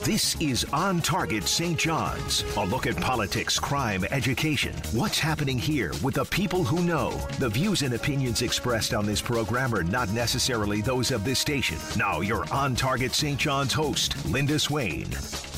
This is On Target St. John's, a look at politics, crime, education. What's happening here with the people who know. The views and opinions expressed on this program are not necessarily those of this station. Now, your On Target St. John's host, Linda Swain.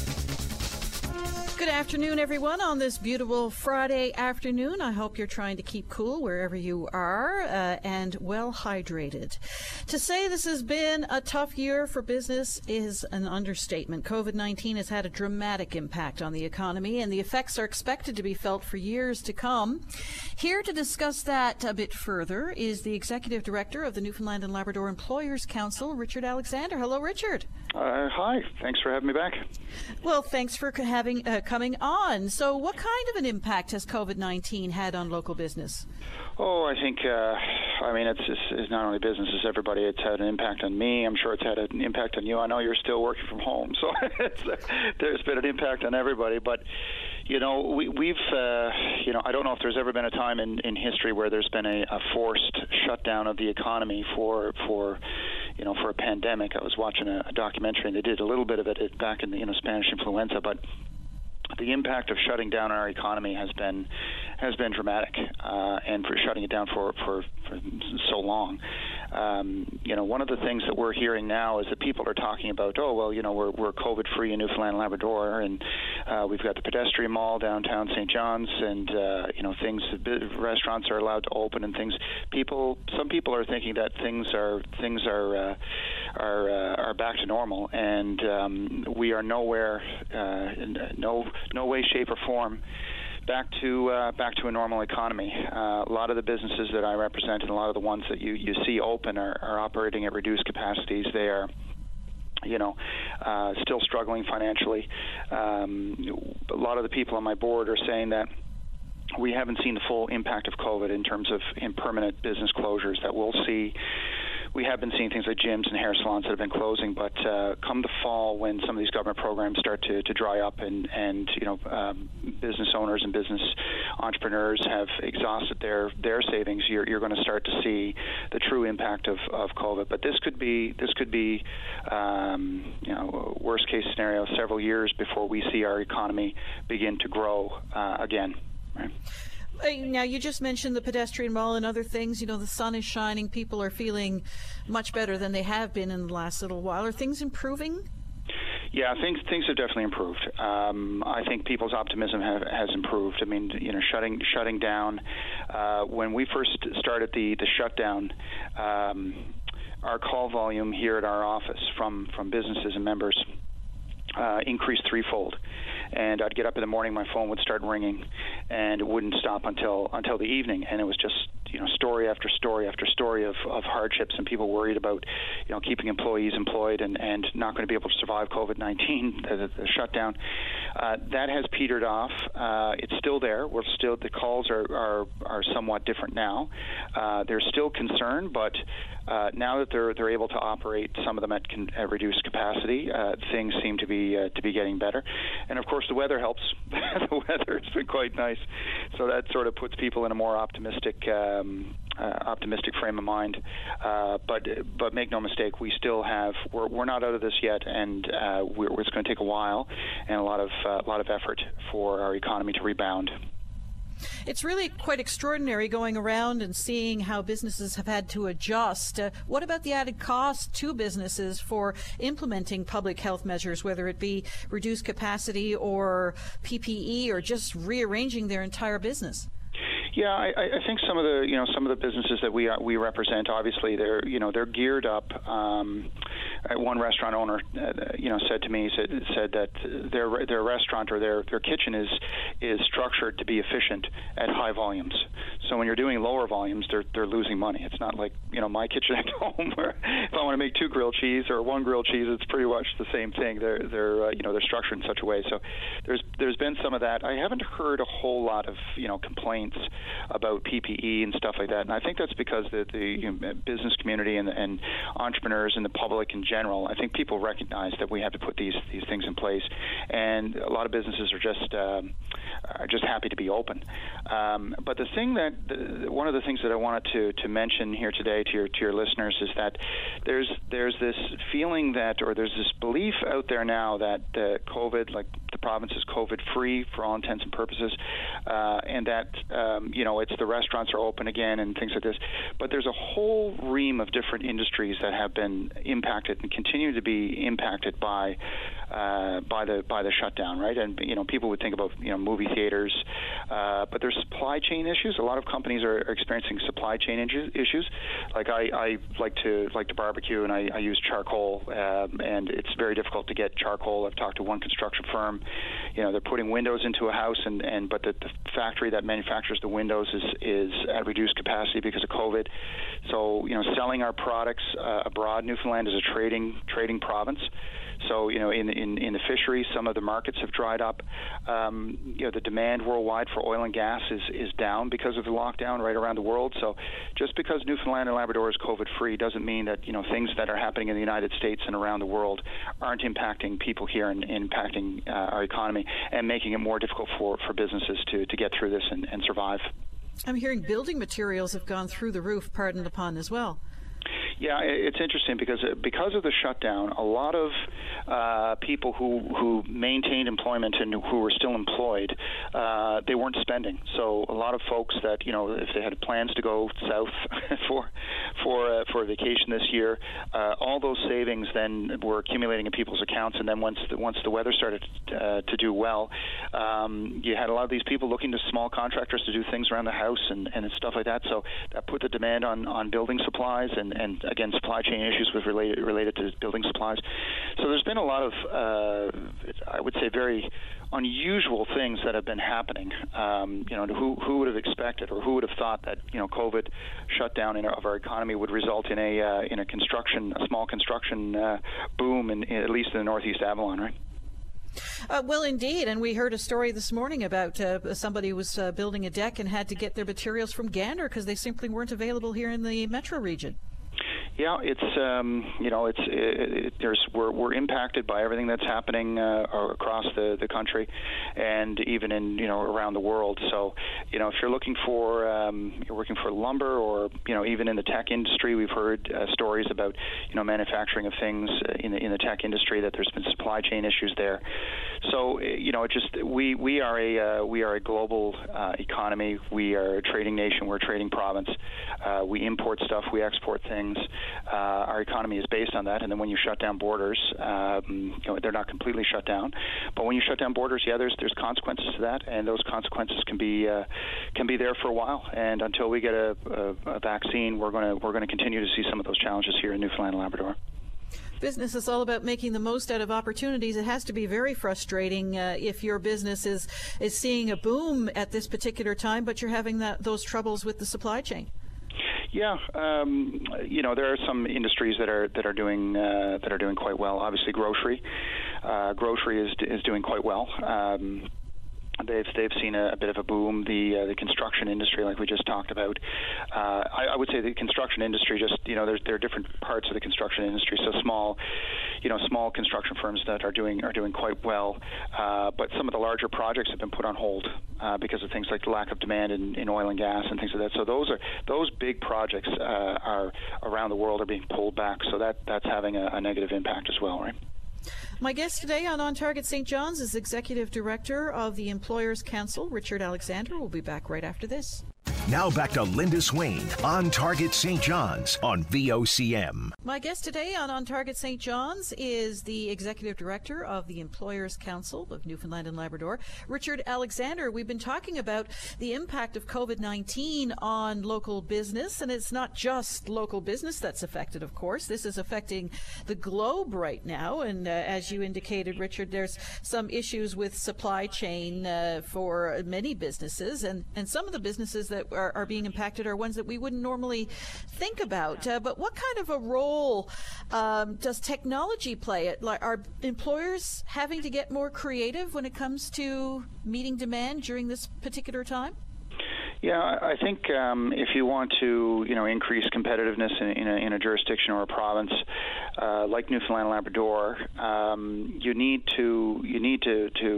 Good afternoon, everyone, on this beautiful Friday afternoon. I hope you're trying to keep cool wherever you are and well hydrated. To say this has been a tough year for business is an understatement. COVID-19 has had a dramatic impact on the economy, and the effects are expected to be felt for years to come. Here to discuss that a bit further is the Executive Director of the Newfoundland and Labrador Employers Council, Richard Alexander. Hello, Richard. Hi. Thanks for having me back. Well, thanks for coming on. So what kind of an impact has COVID-19 had on local business? Oh, I think, it's not only business, it's everybody. It's had an impact on me. I'm sure it's had an impact on you. I know you're still working from home, so there's been an impact on everybody. But, we've I don't know if there's ever been a time in history where there's been a forced shutdown of the economy for a pandemic. I was watching a documentary, and they did a little bit of it back in the Spanish influenza, but the impact of shutting down our economy has been dramatic, and for shutting it down for so long. One of the things that we're hearing now is that people are talking about, we're COVID-free in Newfoundland and Labrador, and we've got the pedestrian mall downtown St. John's, and restaurants are allowed to open and things. Some people are thinking that things are back to normal, and we are nowhere, no way, shape, or form back to a normal economy. A lot of the businesses that I represent and a lot of the ones that you see open are operating at reduced capacities. They are still struggling financially. A lot of the people on my board are saying that we haven't seen the full impact of COVID in terms of permanent business closures that we'll see. We have been seeing things like gyms and hair salons that have been closing, but come the fall, when some of these government programs start to dry up and business owners and business entrepreneurs have exhausted their savings, you're going to start to see the true impact of COVID. But this could be worst case scenario, several years before we see our economy begin to grow again. Right? Now, you just mentioned the pedestrian mall and other things. The sun is shining. People are feeling much better than they have been in the last little while. Are things improving? Yeah, things have definitely improved. I think people's optimism has improved. I mean, shutting down. When we first started the shutdown, our call volume here at our office from businesses and members increased threefold. And I'd get up in the morning, my phone would start ringing, and it wouldn't stop until the evening. And it was just story after story after story of hardships, and people worried about keeping employees employed and not going to be able to survive COVID-19, the shutdown. That has petered off. It's still there. The calls are somewhat different now. There's still concern, but now that they're able to operate some of them at reduced capacity, things seem to be getting better. And of course, the weather helps. The weather has been quite nice, so that sort of puts people in a more optimistic frame of mind. But make no mistake, we still we're not out of this yet, and it's going to take a while and a lot of effort for our economy to rebound. It's really quite extraordinary going around and seeing how businesses have had to adjust. What about the added cost to businesses for implementing public health measures, whether it be reduced capacity or PPE or just rearranging their entire business? Yeah, I think some of the businesses that we represent, obviously they're geared up. One restaurant owner, said to me, said that their restaurant or their kitchen is structured to be efficient at high volumes. So when you're doing lower volumes, they're losing money. It's not like my kitchen at home where if I want to make 2 grilled cheese or 1 grilled cheese, it's pretty much the same thing. They're structured in such a way. So there's been some of that. I haven't heard a whole lot of complaints about PPE and stuff like that, and I think that's because the business community and entrepreneurs and the public in general, I think people recognize that we have to put these things in place, and a lot of businesses are just are just happy to be open. But the thing one of the things that I wanted to mention here today to your listeners is that there's this feeling that, or there's this belief out there now that COVID, like the province is COVID-free for all intents and purposes, and that it's the restaurants are open again and things like this. But there's a whole ream of different industries that have been impacted and continue to be impacted by the shutdown, right? And people would think about movie theaters, but there's supply chain issues. A lot of companies are experiencing supply chain issues. Like I like to barbecue, and I use charcoal, and it's very difficult to get charcoal. I've talked to one construction firm. They're putting windows into a house, but the factory that manufactures the windows is at reduced capacity because of COVID. So selling our products abroad, Newfoundland is a trading province. So, in the fisheries, some of the markets have dried up. The demand worldwide for oil and gas is down because of the lockdown right around the world. So just because Newfoundland and Labrador is COVID-free doesn't mean that, things that are happening in the United States and around the world aren't impacting people here and impacting our economy and making it more difficult for businesses to get through this and survive. I'm hearing building materials have gone through the roof, pardon the pun, as well. Yeah, it's interesting because of the shutdown, a lot of people who maintained employment and who were still employed, they weren't spending. So a lot of folks that if they had plans to go south for a vacation this year, all those savings then were accumulating in people's accounts. And then once the weather started to do well, you had a lot of these people looking to small contractors to do things around the house and stuff like that. So that put the demand on building supplies and again, supply chain issues with related to building supplies. So there's been a lot of, I would say, very unusual things that have been happening. Who would have expected, or who would have thought that COVID shutdown of our economy would result in a small construction boom at least in the Northeast Avalon, right? Well, indeed, and we heard a story this morning about somebody who was building a deck and had to get their materials from Gander because they simply weren't available here in the metro region. Yeah, we're impacted by everything that's happening across the country, and even in around the world. So if you're looking for you're working for lumber, or even in the tech industry, we've heard stories about manufacturing of things in the tech industry that there's been supply chain issues there. So we are a global economy. We are a trading nation. We're a trading province. We import stuff. We export things. Our economy is based on that, and then when you shut down borders, they're not completely shut down, but when you shut down borders, there's consequences to that, and those consequences can be there for a while. And until we get a vaccine, we're going to continue to see some of those challenges here in Newfoundland and Labrador. Business is all about making the most out of opportunities. It has to be very frustrating if your business is seeing a boom at this particular time, but you're having those troubles with the supply chain. Yeah, there are some industries that are doing quite well. Obviously, grocery is doing quite well. They've seen a bit of a boom. The construction industry, like we just talked about, I would say the construction industry there are different parts of the construction industry. So small construction firms that are doing quite well, but some of the larger projects have been put on hold because of things like the lack of demand in oil and gas and things like that. So those big projects are around the world are being pulled back. So that's having a negative impact as well, right? My guest today on Target St. John's is Executive Director of the Employers Council, Richard Alexander. We'll be back right after this. Now back to Linda Swain on Target St. John's on VOCM. My guest today on Target St. John's is the Executive Director of the Employers Council of Newfoundland and Labrador, Richard Alexander. We've been talking about the impact of COVID-19 on local business, and it's not just local business that's affected, of course. This is affecting the globe right now, and as you indicated, Richard, there's some issues with supply chain for many businesses, and some of the businesses that are being impacted are ones that we wouldn't normally think about. But what kind of a role does technology play? Are employers having to get more creative when it comes to meeting demand during this particular time? Yeah, I think if you want to, increase competitiveness in a jurisdiction or a province like Newfoundland and Labrador, you need to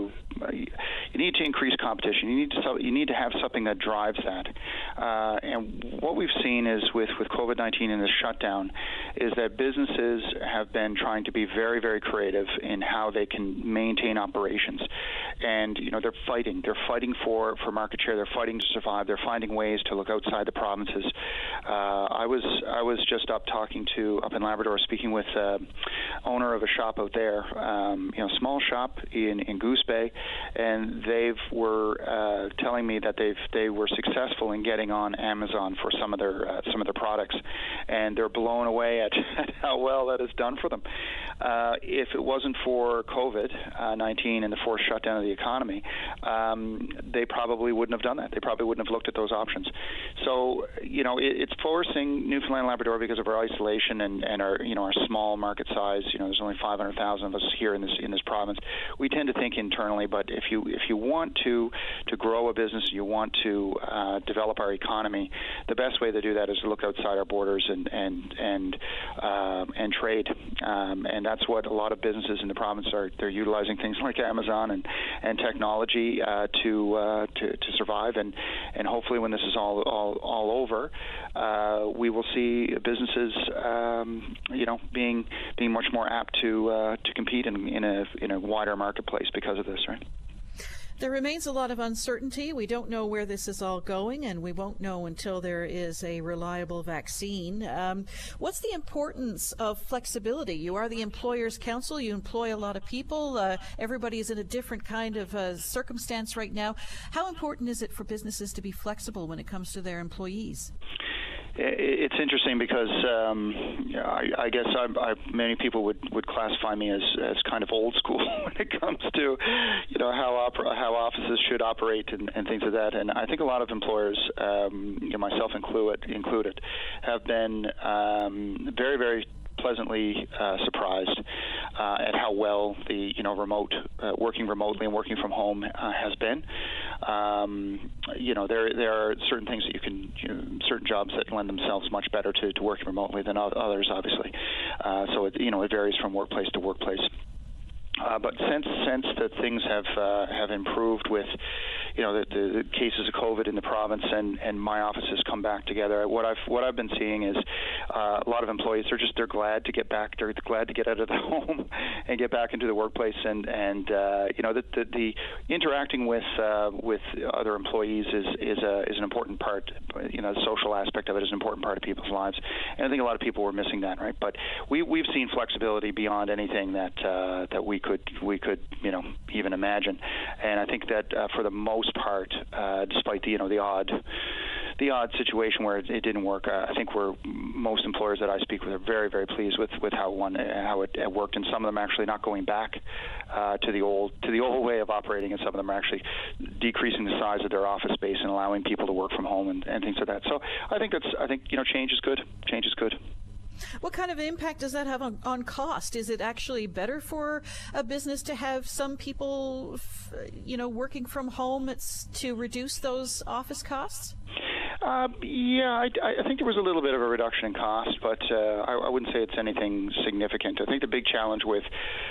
you need to increase competition. You need to have something that drives that. And what we've seen is with COVID-19 and the shutdown is that businesses have been trying to be very, very creative in how they can maintain operations. And, they're fighting. They're fighting for market share. They're fighting to survive. They're finding ways to look outside the provinces. I was just up in Labrador, speaking with owner of a shop out there, small shop in Goose Bay, and they were telling me that they were successful in getting on Amazon for some of their products, and they're blown away at how well that has done for them. If it wasn't for COVID-19 and the forced shutdown of the economy, they probably wouldn't have done that. They probably wouldn't have looked at those options. So, it's forcing Newfoundland and Labrador, because of our isolation and our small market size. There's only 500,000 of us here in this province. We tend to think internally, but if you want to grow a business, you want to develop our economy, the best way to do that is to look outside our borders and trade. And that's what a lot of businesses in the province are. They're utilizing things like Amazon and technology to survive. And hopefully, when this is all over, we will see businesses, being much more apt to compete in a wider marketplace because of this, right? There remains a lot of uncertainty. We don't know where this is all going, and we won't know until there is a reliable vaccine. What's the importance of flexibility? You are the employer's council. You employ a lot of people. Everybody is in a different kind of circumstance right now. How important is it for businesses to be flexible when it comes to their employees? It's interesting because I guess many people would classify me as kind of old school when it comes to how offices should operate and things like that. And I think a lot of employers, myself included, have been very, very pleasantly surprised at how well the working remotely and working from home has been. There are certain things that you can, certain jobs that lend themselves much better to working remotely than others, obviously. So it varies from workplace to workplace. But since that things have improved with, the cases of COVID in the province and my office has come back together, what I've been seeing is a lot of employees they're glad to get back. They're glad to get out of the home and get back into the workplace. And the interacting with other employees is an important part. The social aspect of it is an important part of people's lives. And I think a lot of people were missing that, right? But we've seen flexibility beyond anything that we could even imagine. And I think that for the most part, despite the odd situation where it didn't work, I think most employers that I speak with are very, very pleased with how it worked, and some of them actually not going back to the old way of operating, and some of them are actually decreasing the size of their office space and allowing people to work from home and things like that. So I think change is good. Change is good. What kind of impact does that have on cost? Is it actually better for a business to have some people, working from home to reduce those office costs? I think there was a little bit of a reduction in cost, but I wouldn't say it's anything significant. I think the big challenge with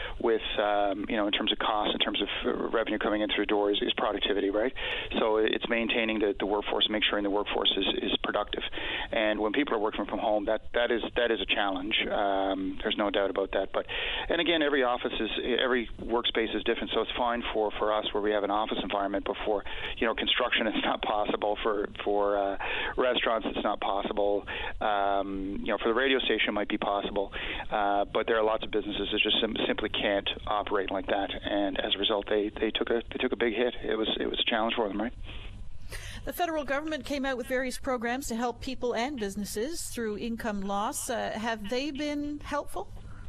in terms of cost, in terms of revenue coming in through doors, is productivity, right? So it's maintaining the workforce, make sure the workforce is productive. And when people are working from home, that is a challenge. There's no doubt about that. And again, every workspace is different, so it's fine for us where we have an office environment. But for construction, it's not possible. For restaurants, it's not possible. For the radio station, it might be possible. But there are lots of businesses that just simply can't operate like that, and as a result, they took a big hit. It was a challenge for them, right? The federal government came out with various programs to help people and businesses through income loss. Have they been helpful?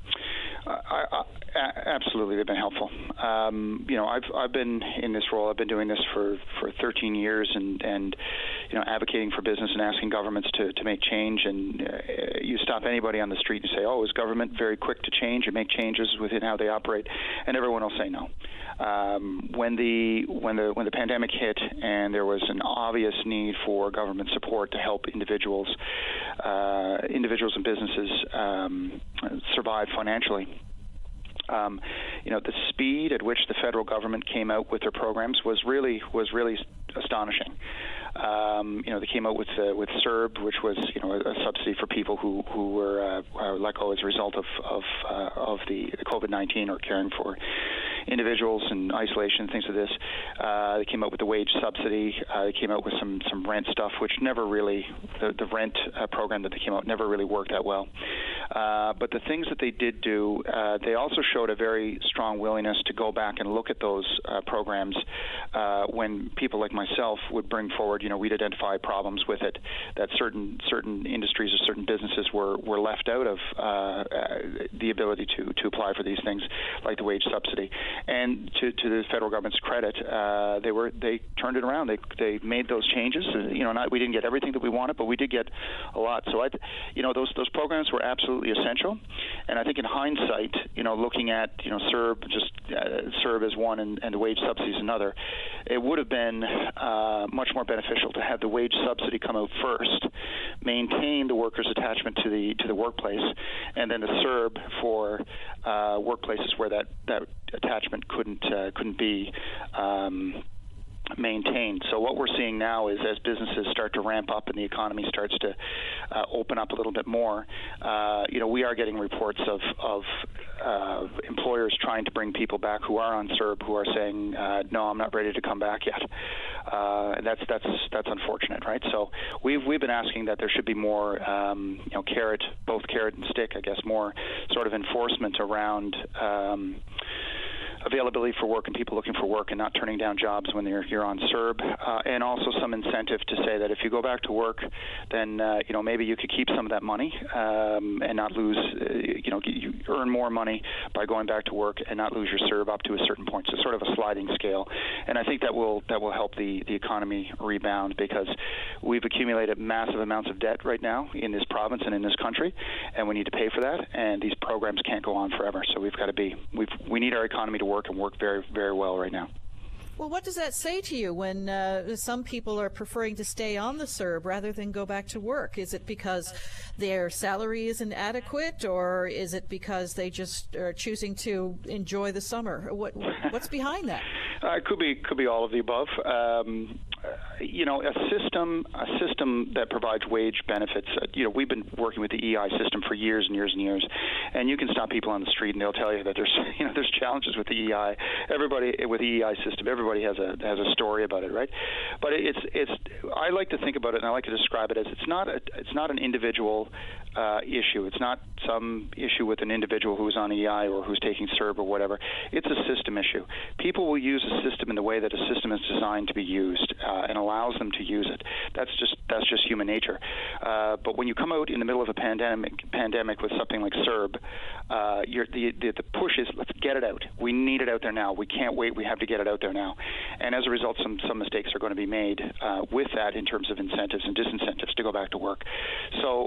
Absolutely, they've been helpful. I've been in this role. I've been doing this for 13 years, and advocating for business and asking governments to make change. And you stop anybody on the street and say, "Oh, is government very quick to change and make changes within how they operate?" And everyone will say no. When the pandemic hit and there was an obvious need for government support to help individuals and businesses survive financially, The speed at which the federal government came out with their programs was really astonishing. They came out with CERB, which was a subsidy for people who were let go as a result of the COVID-19 or caring for individuals in isolation, things of this. They came out with the wage subsidy. They came out with some rent stuff, which never really, the rent program that they came out never really worked that well. But the things that they did do, they also showed a very strong willingness to go back and look at those programs when people like myself would bring forward, we'd identify problems with it, that certain industries or certain businesses were left out of the ability to apply for these things, like the wage subsidy. And to the federal government's credit, they turned it around. They made those changes. We didn't get everything that we wanted, but we did get a lot. So those programs were absolutely essential. And I think in hindsight, looking at CERB, just CERB as one and the wage subsidy is another, it would have been much more beneficial to have the wage subsidy come out first, maintain the workers' attachment to the workplace, and then the CERB for workplaces where that attachment couldn't be maintained. So what we're seeing now is as businesses start to ramp up and the economy starts to open up a little bit more, we are getting reports of employers trying to bring people back who are on CERB who are saying, no, I'm not ready to come back yet. And that's unfortunate, right? So we've been asking that there should be more, both carrot and stick, I guess, more sort of enforcement around availability for work and people looking for work and not turning down jobs when you're on CERB, and also some incentive to say that if you go back to work, then maybe you could keep some of that money and not lose. You earn more money by going back to work and not lose your CERB up to a certain point. So sort of a sliding scale, and I think that will help the economy rebound, because we've accumulated massive amounts of debt right now in this province and in this country, and we need to pay for that. And these programs can't go on forever. So we've got to we need our economy to work and work very, very well right now. Well, what does that say to you when some people are preferring to stay on the CERB rather than go back to work? Is it because their salary isn't adequate, or is it because they just are choosing to enjoy the summer? What's behind that? It could be all of the above. A system that provides wage benefits. We've been working with the EI system for years and years and years, and you can stop people on the street and they'll tell you that there's challenges with the EI. Everybody with the EI system, everybody has a story about it, right? But I like to think about it, and I like to describe it as it's not an individual issue. It's not some issue with an individual who's on EI or who's taking CERB or whatever. It's a system issue. People will use a system in the way that a system is designed to be used and allows them to use it. That's just human nature. But when you come out in the middle of a pandemic with something like CERB, the push is, let's get it out. We need it out there now. We can't wait. We have to get it out there now. And as a result, some mistakes are going to be made with that in terms of incentives and disincentives to go back to work. So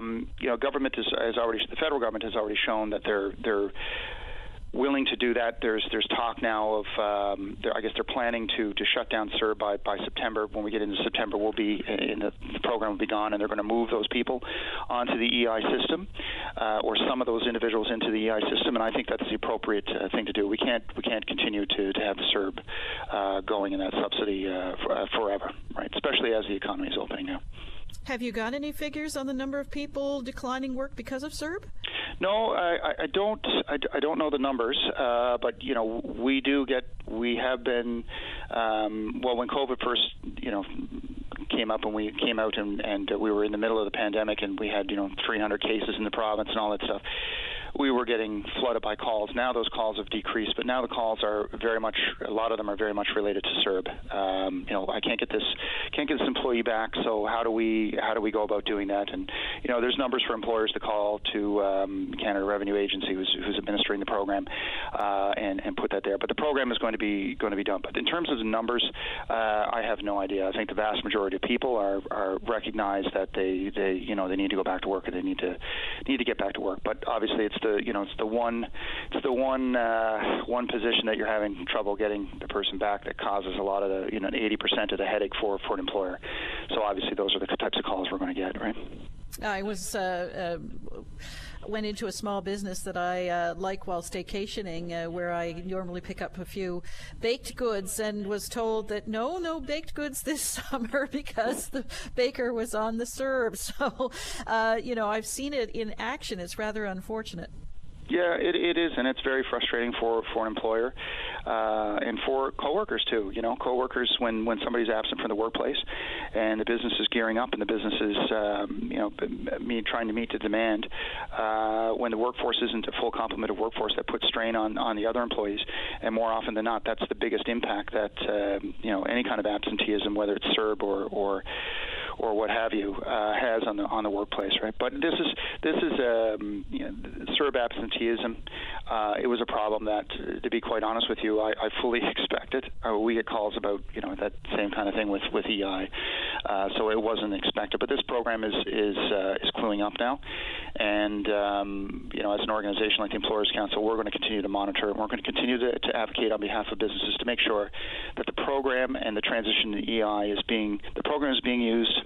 the federal government has already shown that they're willing to do that. There's talk now of I guess they're planning to shut down CERB by September. When we get into September, the program will be gone, and they're going to move those people onto the EI system, or some of those individuals into the EI system. And I think that's the appropriate thing to do. We can't continue to have the CERB going in that subsidy forever, right? Especially as the economy is opening now. Have you got any figures on the number of people declining work because of CERB? No, I don't. I don't know the numbers, but we have been. When COVID first, came up and we came out and we were in the middle of the pandemic and we had 300 cases in the province and all that stuff. We were getting flooded by calls. Now those calls have decreased, but now the calls are a lot of them are very much related to CERB. I can't get this employee back, so how do we go about doing that? And there's numbers for employers to call to Canada Revenue Agency, who's administering the program, and put that there. But the program is going to be done. But in terms of the numbers, I have no idea. I think the vast majority of people are recognize that they need to go back to work, and they need to get back to work. But obviously it's the one position that you're having trouble getting the person back that causes a lot of the 80% of the headache for an employer. So obviously those are the types of calls we're going to get, right? I was went into a small business that I like while staycationing, where I normally pick up a few baked goods, and was told that no baked goods this summer because the baker was on the CERB. So, I've seen it in action. It's rather unfortunate. Yeah, it is, and it's very frustrating for an employer and for coworkers too. Coworkers when somebody's absent from the workplace, and the business is gearing up, and the business is trying to meet the demand. When the workforce isn't a full complement of workforce, that puts strain on the other employees, and more often than not, that's the biggest impact that any kind of absenteeism, whether it's CERB or what have you, has on the workplace, right? But this is CERB absenteeism. It was a problem that, to be quite honest with you, I fully expected. We get calls about that same kind of thing with EI, so it wasn't expected. But this program is cluing up now, and as an organization like the Employers Council, we're going to continue to monitor, and we're going to continue to advocate on behalf of businesses to make sure that the program and the transition to EI is being used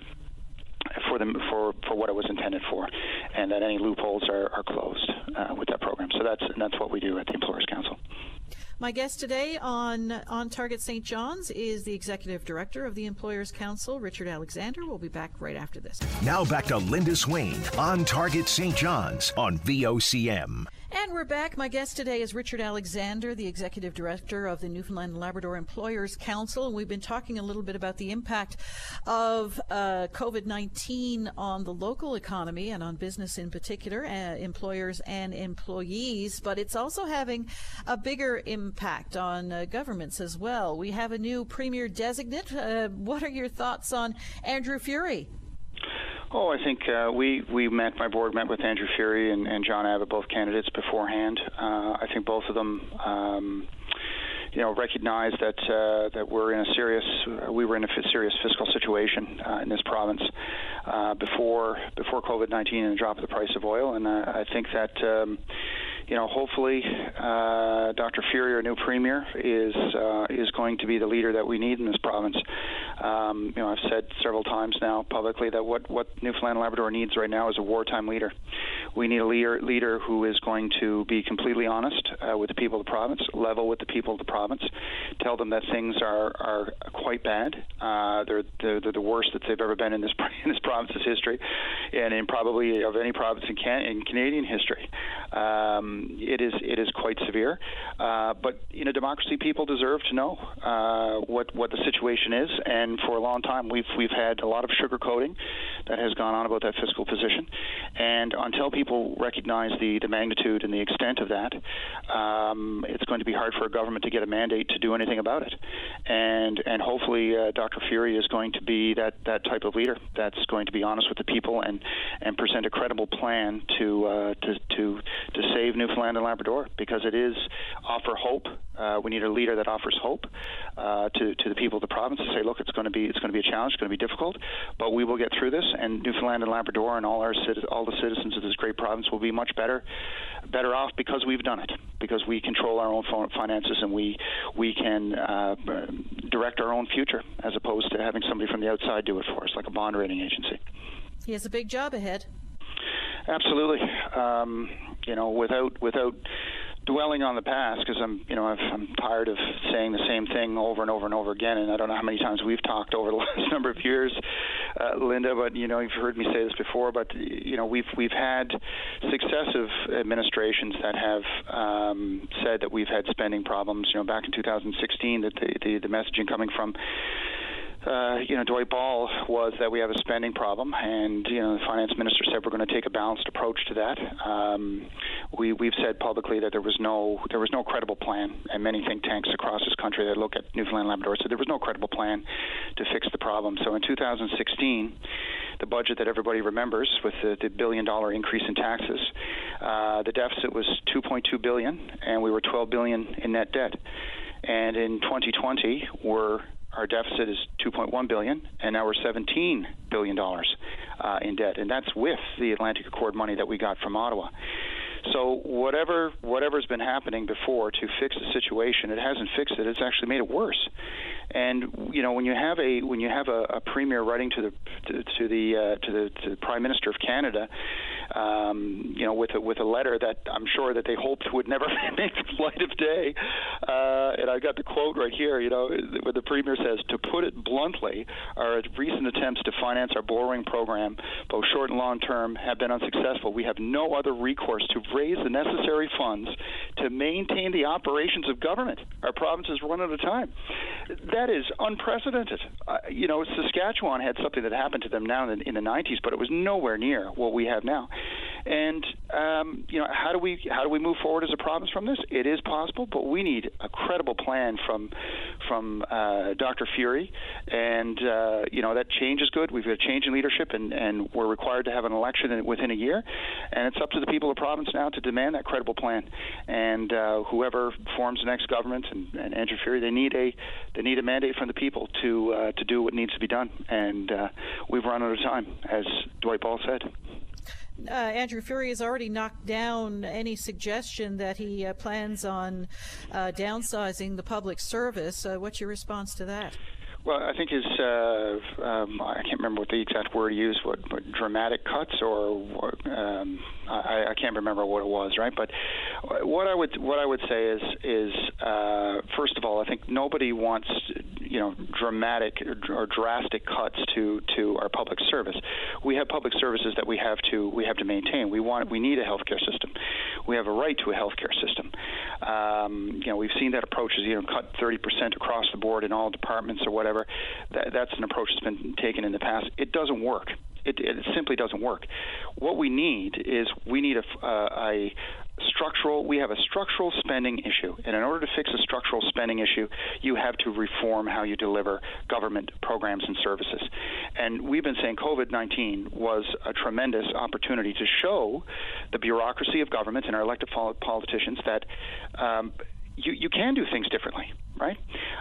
for what it was intended for, and that any loopholes are closed with that program. So that's what we do at the Employers Council. My guest today on Target St. John's is the Executive Director of the Employers Council, Richard Alexander. We'll be back right after this. Now back to Linda Swain on Target St. John's on VOCM. And we're back. My guest today is Richard Alexander, the Executive Director of the Newfoundland and Labrador Employers Council. And we've been talking a little bit about the impact of COVID-19 on the local economy and on business in particular, employers and employees. But it's also having a bigger impact on governments as well. We have a new Premier designate. What are your thoughts on Andrew Furey? Oh, I think my board met with Andrew Furey and John Abbott, both candidates, beforehand. I think both of them, recognize that we were in a serious fiscal situation in this province before COVID-19 and the drop of the price of oil, and I think that. Hopefully, Dr. Furey, our new Premier, is going to be the leader that we need in this province. I've said several times now publicly that what Newfoundland and Labrador needs right now is a wartime leader. We need a leader who is going to be completely honest with the people of the province, level with the people of the province, tell them that things are quite bad. They're the worst that they've ever been in this province's history, and in probably of any province in Canadian history. It is quite severe, but in a democracy, people deserve to know what the situation is. And for a long time, we've had a lot of sugarcoating that has gone on about that fiscal position. And until people recognize the magnitude and the extent of that, it's going to be hard for a government to get a mandate to do anything about it. And hopefully, Dr. Furey is going to be that type of leader that's going to be honest with the people and present a credible plan to save Newfoundland and Labrador, because it is offer hope. We need a leader that offers hope to the people of the province to say, look, it's going to be a challenge, it's going to be difficult, but we will get through this, and Newfoundland and Labrador and all the citizens of this great province will be much better off because we've done it, because we control our own finances and we can direct our own future as opposed to having somebody from the outside do it for us, like a bond rating agency. He has a big job ahead. Absolutely. Without dwelling on the past, because I'm tired of saying the same thing over and over and over again, and I don't know how many times we've talked over the last number of years, Linda. But you've heard me say this before. But we've had successive administrations that have said that we've had spending problems. Back in 2016, that the messaging coming from Dwight Ball was that we have a spending problem, and the finance minister said we're going to take a balanced approach to that. We've said publicly that there was no credible plan, and many think tanks across this country that look at Newfoundland and Labrador said there was no credible plan to fix the problem. So in 2016, the budget that everybody remembers with the $1 billion increase in taxes, the deficit was $2.2 billion, and we were $12 billion in net debt. And in 2020, our deficit is $2.1 billion, and now we're $17 billion in debt, and that's with the Atlantic Accord money that we got from Ottawa. So whatever's been happening before to fix the situation, it hasn't fixed it. It's actually made it worse. And when you have a premier writing to the Prime Minister of Canada, with a letter that I'm sure that they hoped would never make the light of day. And I got the quote right here, where the Premier says, "To put it bluntly, our recent attempts to finance our borrowing program, both short and long term, have been unsuccessful. We have no other recourse to raise the necessary funds to maintain the operations of government. Our provinces run out of time." That is unprecedented. Saskatchewan had something that happened to them now in the 90s, but it was nowhere near what we have now. And how do we move forward as a province from this? It is possible, but we need a credible plan from Dr. Furey, and that change is good. We've got a change in leadership, and we're required to have an election within a year, and it's up to the people of the province now to demand that credible plan. And whoever forms the next government and Andrew Furey, they need a mandate from the people to do what needs to be done. And we've run out of time, as Dwight Ball said. Andrew Furey has already knocked down any suggestion that he plans on downsizing the public service. What's your response to that? Well, I think his, I can't remember what the exact word he used, what dramatic cuts, or I can't remember what it was, right? But what I would say is first of all, I think nobody wants dramatic or drastic cuts to our public service. We have public services that we have to maintain. We need a healthcare system. We have a right to a healthcare system. We've seen that approach is cut 30% across the board in all departments or whatever. That's an approach that's been taken in the past. It doesn't work. It simply doesn't work. What we need a structural. We have a structural spending issue, and in order to fix a structural spending issue, you have to reform how you deliver government programs and services. And we've been saying COVID-19 was a tremendous opportunity to show the bureaucracy of government and our elected politicians that you can do things differently, right?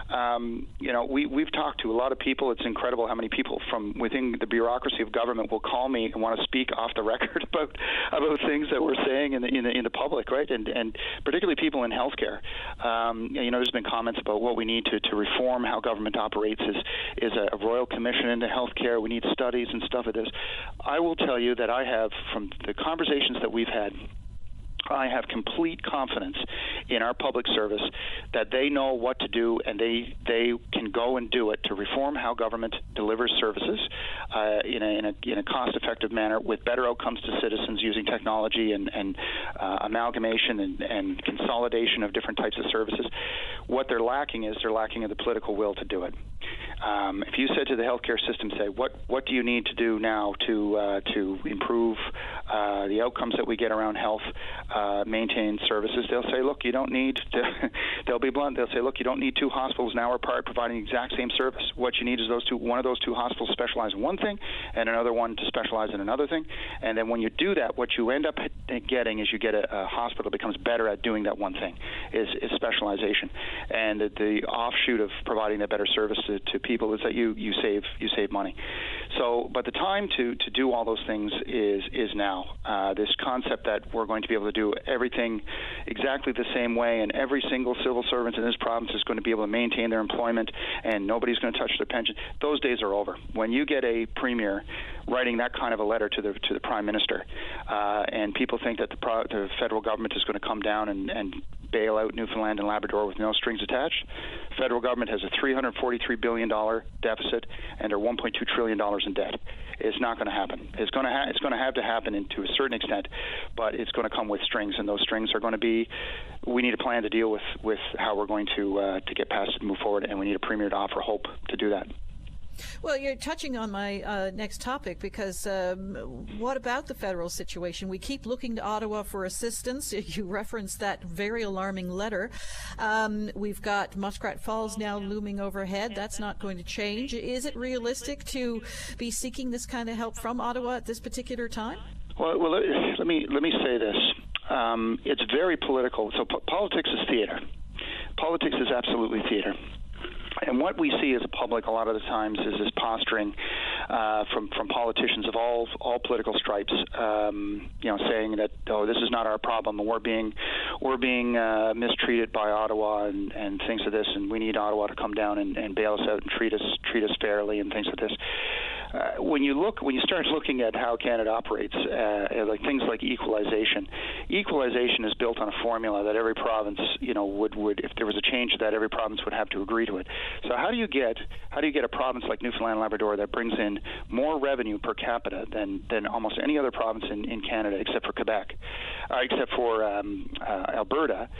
We've talked to a lot of people. It's incredible how many people from within the bureaucracy of government will call me and want to speak off the record about things that we're saying in the public, right? And particularly people in healthcare. There's been comments about what we need to reform how government operates is a royal commission into healthcare. We need studies and stuff like this. I will tell you that I have, from the conversations that we've had, I have complete confidence in our public service that they know what to do, and they can go and do it to reform how government delivers services in a cost-effective manner with better outcomes to citizens using technology and amalgamation and consolidation of different types of services. What they're lacking is the political will to do it. If you said to the healthcare system, say, what do you need to do now to improve the outcomes that we get around health, maintain services, they'll say, look, you don't need to, they'll be blunt, they'll say, look, you don't need two hospitals an hour apart providing the exact same service. What you need is one of those two hospitals specialize in one thing and another one to specialize in another thing. And then when you do that, what you end up getting is you get a hospital that becomes better at doing that one thing, is specialization. And the offshoot of providing that better service to people is that you save money. So, but the time to do all those things is now. This concept that we're going to be able to do everything exactly the same way, and every single civil servant in this province is going to be able to maintain their employment, and nobody's going to touch their pension. Those days are over. When you get a premier writing that kind of a letter to the prime minister, and people think that the federal government is going to come down and bail out Newfoundland and Labrador with no strings attached. Federal government has a $343 billion deficit and are $1.2 trillion in debt. It's not going to happen. It's going to have to happen to a certain extent, but it's going to come with strings, and those strings are going to be, we need a plan to deal with how we're going to get past it and move forward, and we need a premier to offer hope to do that. Well, you're touching on my next topic, because what about the federal situation? We keep looking to Ottawa for assistance. You referenced that very alarming letter. We've got Muskrat Falls now looming overhead. That's not going to change. Is it realistic to be seeking this kind of help from Ottawa at this particular time? Well, let me say this. It's very political. So politics is theater. Politics is absolutely theater. And what we see as a public a lot of the times is this posturing from politicians of all political stripes, saying that, oh, this is not our problem, and we're being mistreated by Ottawa and things of this, and we need Ottawa to come down and bail us out and treat us fairly and things like this. when you start looking at how Canada operates, like things like equalization is built on a formula that every province, would if there was a change to that, every province would have to agree to it. So how do you get a province like Newfoundland and Labrador that brings in more revenue per capita than almost any other province in Canada, except for Quebec, except for Alberta,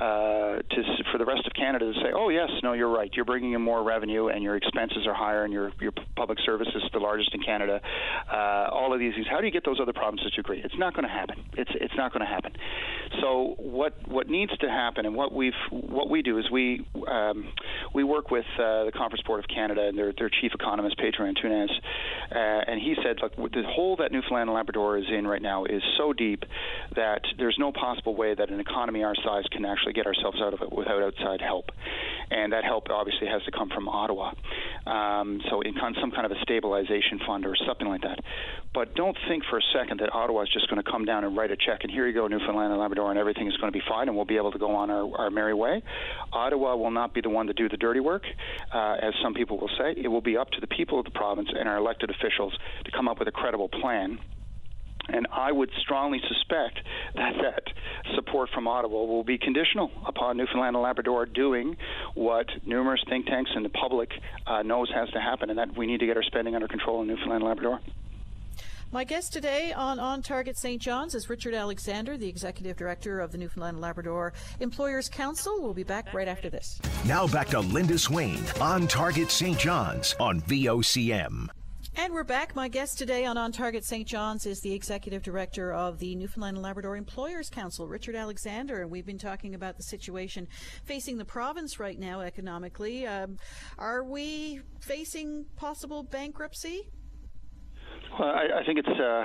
for the rest of Canada to say, oh yes, no, you're right, you're bringing in more revenue and your expenses are higher and your public service is the largest in Canada. All of these things. How do you get those other provinces to agree? It's not going to happen. It's not going to happen. So what needs to happen, and what we do is we work with the Conference Board of Canada and their chief economist Pedro Antunes, and he said, look, the hole that Newfoundland and Labrador is in right now is so deep that there's no possible way that an economy our size can actually get ourselves out of it without outside help, and that help obviously has to come from Ottawa. So in some kind of a stabilization fund or something like that. But don't think for a second that Ottawa is just going to come down and write a check and here you go, Newfoundland and Labrador, and everything is going to be fine and we'll be able to go on our merry way. Ottawa will not be the one to do the dirty work, as some people will say. It will be up to the people of the province and our elected officials to come up with a credible plan. And I would strongly suspect that support from Ottawa will be conditional upon Newfoundland and Labrador doing what numerous think tanks and the public knows has to happen, and that we need to get our spending under control in Newfoundland and Labrador. My guest today on Target St. John's is Richard Alexander, the Executive Director of the Newfoundland and Labrador Employers Council. We'll be back right after this. Now back to Linda Swain on Target St. John's on VOCM. And we're back. My guest today on Target St. John's is the Executive Director of the Newfoundland and Labrador Employers Council, Richard Alexander. And we've been talking about the situation facing the province right now economically. Are we facing possible bankruptcy? Well, I think it's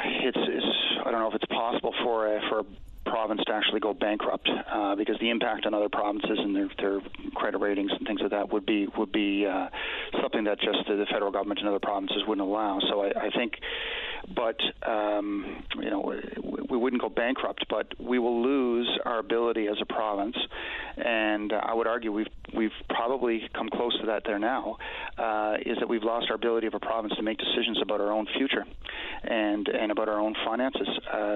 I don't know if it's possible for a province to actually go bankrupt, because the impact on other provinces and their credit ratings and things like that would be something that just the federal government and other provinces wouldn't allow. So I think, but we wouldn't go bankrupt, but we will lose our ability as a province, and I would argue we've probably come close to that there now, is that we've lost our ability of a province to make decisions about our own future and about our own finances.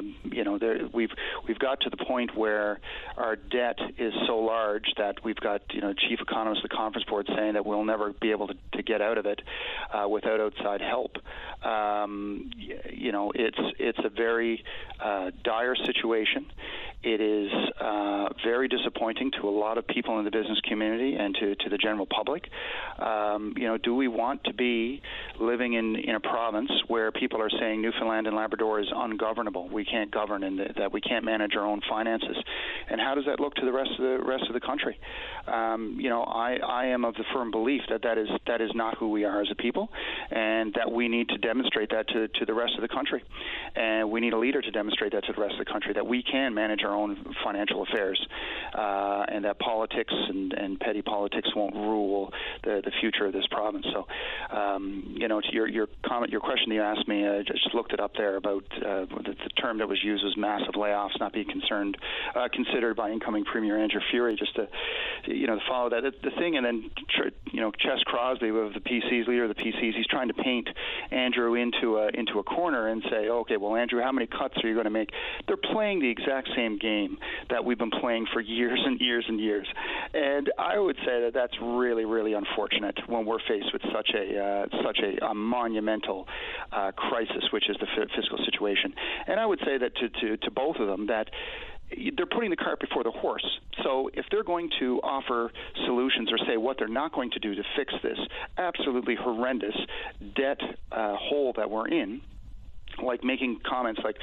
We've got to the point where our debt is so large that we've got chief economists of the Conference Board saying that we'll never be able to get out of it without outside help. It's a very dire situation. It is very disappointing to a lot of people in the business community and to the general public. Do we want to be living in a province where people are saying Newfoundland and Labrador is ungovernable? We can't govern, and that we can't manage our own finances. And how does that look to the rest of the country? I am of the firm belief that is not who we are as a people, and that we need to demonstrate that to the rest of the country. And we need a leader to demonstrate that to the rest of the country, that we can manage our own financial affairs, and that politics and petty politics won't rule the future of this province. So, to your comment, your question that you asked me, I just looked it up there about the term that was used was massive layoffs not being considered by incoming Premier Andrew Furey, just to follow that the thing. And then Ches Crosby, the PC's leader of the PCs, he's trying to paint Andrew into a corner and say, okay, well, Andrew, how many cuts are you going to make? They're playing the exact same game that we've been playing for years and years and years. And I would say that that's really, really unfortunate when we're faced with such a monumental crisis, which is the fiscal situation. And I would say that to both of them, that they're putting the cart before the horse. So if they're going to offer solutions or say what they're not going to do to fix this absolutely horrendous debt hole that we're in, like making comments like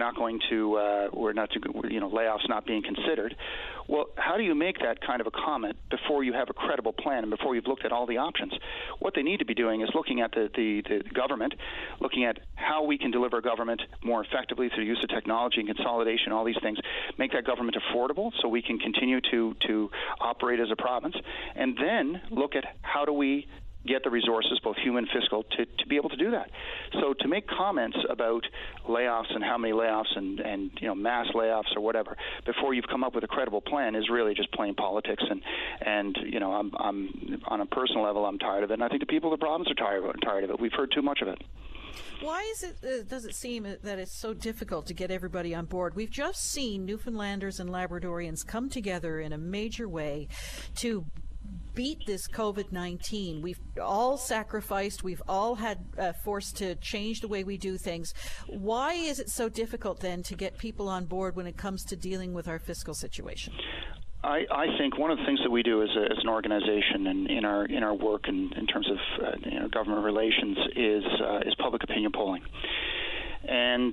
layoffs not being considered. Well, how do you make that kind of a comment before you have a credible plan and before you've looked at all the options? What they need to be doing is looking at the government, looking at how we can deliver government more effectively through the use of technology and consolidation, all these things, make that government affordable so we can continue to operate as a province, and then look at how do we get the resources, both human and fiscal, to be able to do that. So to make comments about layoffs and how many layoffs and mass layoffs or whatever before you've come up with a credible plan is really just plain politics. And I'm on a personal level, I'm tired of it, and I think the people of the province are tired of it. We've heard too much of it. Why does it seem that it's so difficult to get everybody on board? We've just seen Newfoundlanders and Labradorians come together in a major way to beat this COVID-19. We've all sacrificed. We've all had forced to change the way we do things. Why is it so difficult then to get people on board when it comes to dealing with our fiscal situation? I think one of the things that we do as an organization and in our work in terms of government relations is public opinion polling. And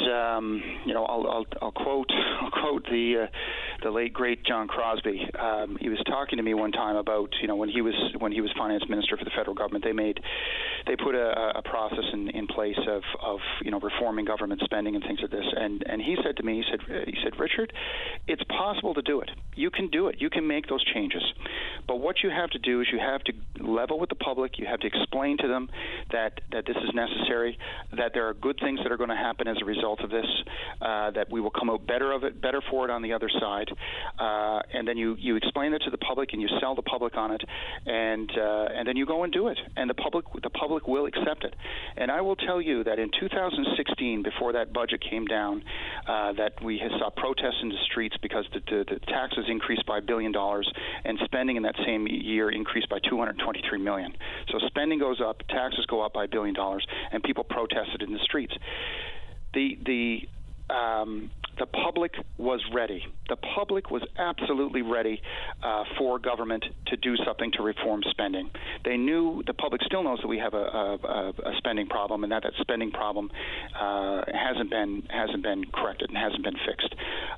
I'll quote the late great John Crosby. He was talking to me one time about when he was finance minister for the federal government. They put a process in place of reforming government spending and things like this. And he said to me, he said, Richard, it's possible to do it. You can do it. You can make those changes. But what you have to do is you have to level with the public. You have to explain to them that this is necessary, that there are good things that are going to happen as a result of this, that we will come out better for it on the other side, and then you explain it to the public and you sell the public on it, and then you go and do it, and the public will accept it. And I will tell you that in 2016, before that budget came down, that we saw protests in the streets because the taxes increased by $1 billion, and spending in that same year increased by $223 million. So spending goes up, taxes go up by $1 billion, and people protested in the streets. The public was ready. The public was absolutely ready for government to do something to reform spending. They knew, the public still knows that we have a spending problem, and that spending problem hasn't been corrected and hasn't been fixed.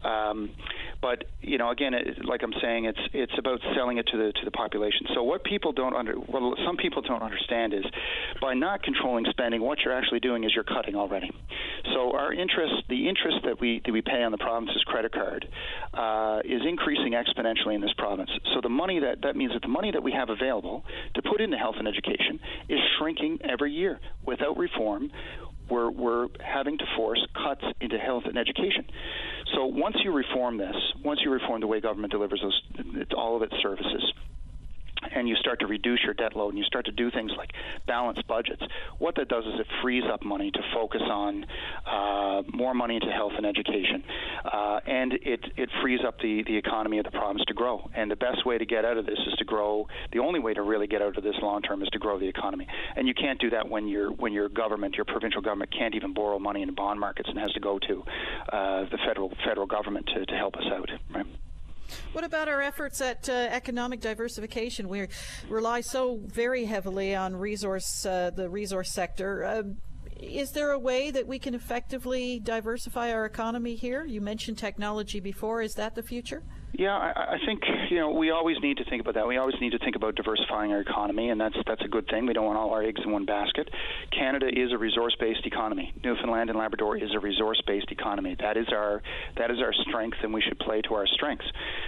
But again, like I'm saying, it's about selling it to the population. So what some people don't understand is, by not controlling spending, what you're actually doing is you're cutting already. So the interest that we pay on the province's credit card is increasing exponentially in this province. So the money that means that the money that we have available to put into health and education is shrinking every year. Without reform, we're having to force cuts into health and education. So once you reform the way government delivers all of its services, and you start to reduce your debt load and you start to do things like balanced budgets, what that does is it frees up money to focus on more money into health and education, and it frees up the economy of the province to grow. And the best way to get out of this is to grow. The only way to really get out of this long term is to grow the economy. And you can't do that when your provincial government can't even borrow money in bond markets and has to go to the federal government to help us out, right? What about our efforts at economic diversification? We rely so very heavily on the resource sector. Is there a way that we can effectively diversify our economy here? You mentioned technology before. Is that the future? Yeah, I think we always need to think about that. We always need to think about diversifying our economy, and that's a good thing. We don't want all our eggs in one basket. Canada is a resource-based economy. Newfoundland and Labrador is a resource-based economy. That is our strength, and we should play to our strengths.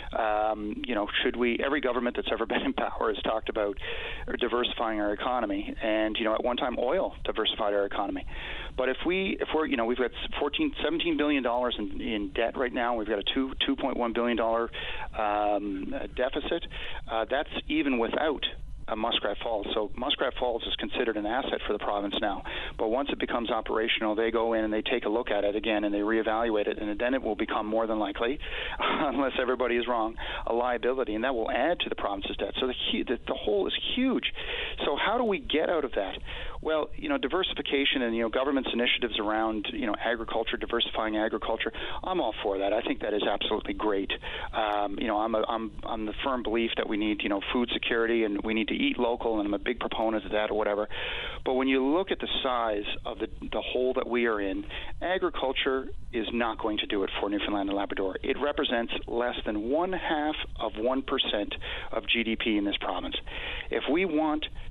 Every government that's ever been in power has talked about diversifying our economy, and at one time oil diversified our economy. But if we've got $17 billion in debt right now. We've got a $2.1 billion deficit. That's even without Muskrat Falls. So Muskrat Falls is considered an asset for the province now. But once it becomes operational, they go in and they take a look at it again and they reevaluate it, and then it will become more than likely, unless everybody is wrong, a liability, and that will add to the province's debt. So the hole is huge. So how do we get out of that? Well, diversification and government's initiatives around agriculture, diversifying agriculture, I'm all for that. I think that is absolutely great. I'm the firm belief that we need food security and we need to eat local, and I'm a big proponent of that or whatever. But when you look at the size of the hole that we are in, agriculture is not going to do it for Newfoundland and Labrador. It represents less than 0.5% of GDP in this province. If we want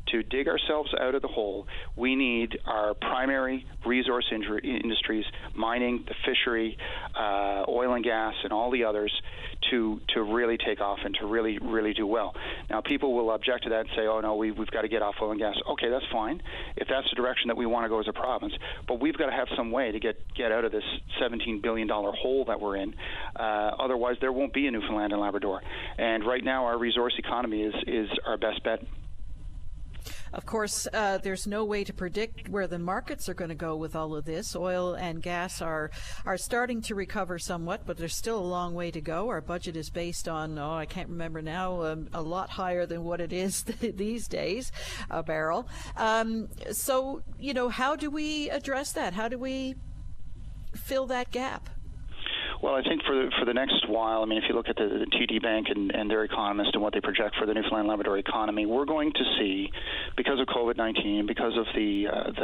to dig ourselves out of the hole, we need our primary resource industries, mining, the fishery, oil and gas, and all the others, to really take off and to really do well. Now, people will object to that and say, oh, no, we've got to get off oil and gas. Okay, that's fine if that's the direction that we want to go as a province, but we've got to have some way to get out of this $17 billion hole that we're in. Otherwise, there won't be a Newfoundland and Labrador. And right now, our resource economy is our best bet. Of course, there's no way to predict where the markets are going to go with all of this. Oil and gas are starting to recover somewhat, but there's still a long way to go. Our budget is based on, I can't remember now, a lot higher than what it is these days, a barrel. So, how do we address that? How do we fill that gap? Well, I think for the next while, I mean, if you look at the TD Bank and their economists and what they project for the Newfoundland Labrador economy, we're going to see, because of COVID-19, because of the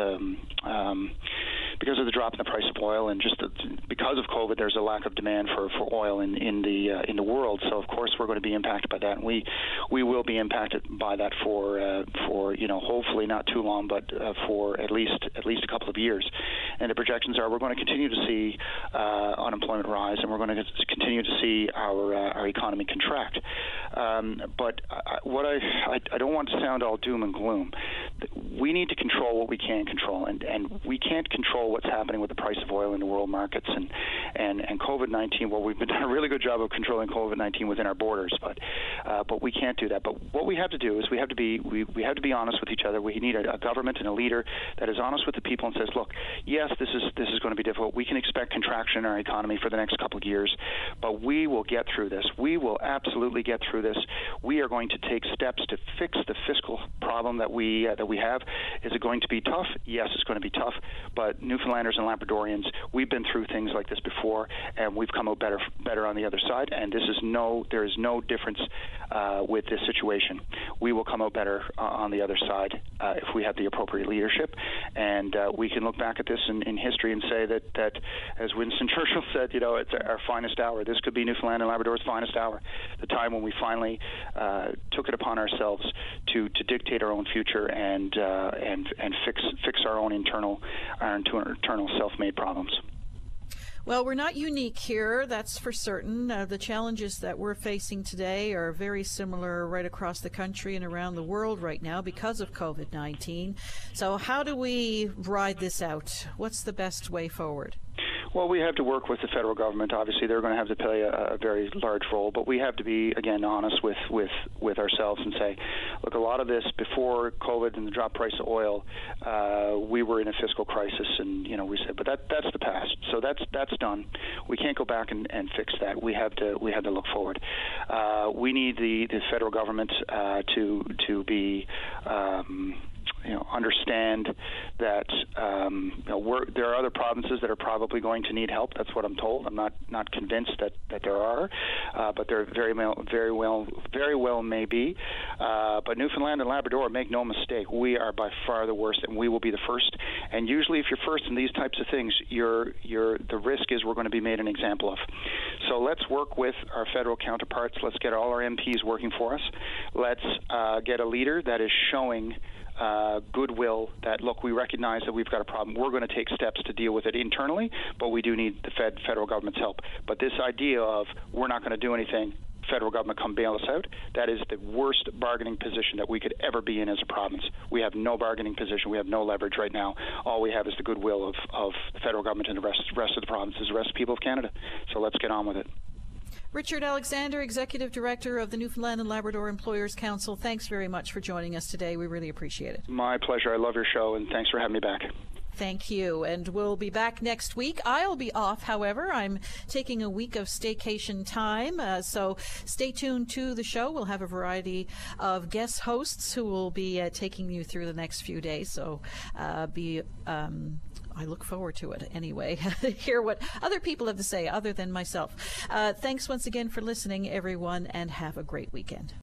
drop in the price of oil, and just because of COVID, there's a lack of demand for oil in the world. So of course we're going to be impacted by that, and we will be impacted by that for hopefully not too long, but for at least a couple of years. And the projections are we're going to continue to see unemployment rise, and we're going to continue to see our economy contract. But I don't want to sound all doom and gloom. We need to control what we can control, and we can't control what's happening with the price of oil in the world markets and COVID-19. Well, we've been doing a really good job of controlling COVID-19 within our borders, but we can't do that. But what we have to do is we have to be honest with each other. We need a government and a leader that is honest with the people and says, look, yes, this is going to be difficult. We can expect contraction in our economy for the next couple of years, but we will get through this. We will absolutely get through this. We are going to take steps to fix the fiscal problem that we have. Is it going to be tough? Yes, it's going to be tough. But Newfoundlanders and Labradorians, we've been through things like this before, and we've come out better on the other side. And there is no difference with this situation. We will come out better on the other side if we have the appropriate leadership. And we can look back at this in history and say that as Winston Churchill said, it's our finest hour. This could be Newfoundland and Labrador's finest hour, the time when we finally took it upon ourselves to dictate our own future and fix our own internal self-made problems. Well, we're not unique here, that's for certain. The challenges that we're facing today are very similar right across the country and around the world right now because of COVID-19. So how do we ride this out? What's the best way forward? Well, we have to work with the federal government. Obviously, they're going to have to play a very large role, but we have to be, again, honest with ourselves and say, look, a lot of this, before COVID and the drop price of oil, we were in a fiscal crisis, and, we said, but that's the past. So that's done. We can't go back and fix that. We have to look forward. We need the federal government to be understand that there are other provinces that are probably going to need help. That's what I'm told. I'm not convinced that there are, but there very well may be. But Newfoundland and Labrador, make no mistake, we are by far the worst, and we will be the first. And usually, if you're first in these types of things, the risk is we're going to be made an example of. So let's work with our federal counterparts. Let's get all our MPs working for us. Let's get a leader that is showing goodwill, that, look, we recognize that we've got a problem. We're going to take steps to deal with it internally, but we do need the federal government's help. But this idea of we're not going to do anything, federal government come bail us out, that is the worst bargaining position that we could ever be in as a province. We have no bargaining position. We have no leverage right now. All we have is the goodwill of the federal government and the rest of the provinces, the rest of the people of Canada. So let's get on with it. Richard Alexander, Executive Director of the Newfoundland and Labrador Employers Council, thanks very much for joining us today. We really appreciate it. My pleasure. I love your show, and thanks for having me back. Thank you. And we'll be back next week. I'll be off, however. I'm taking a week of staycation time, so stay tuned to the show. We'll have a variety of guest hosts who will be taking you through the next few days, so I look forward to it anyway. Hear what other people have to say other than myself. Thanks once again for listening, everyone, and have a great weekend.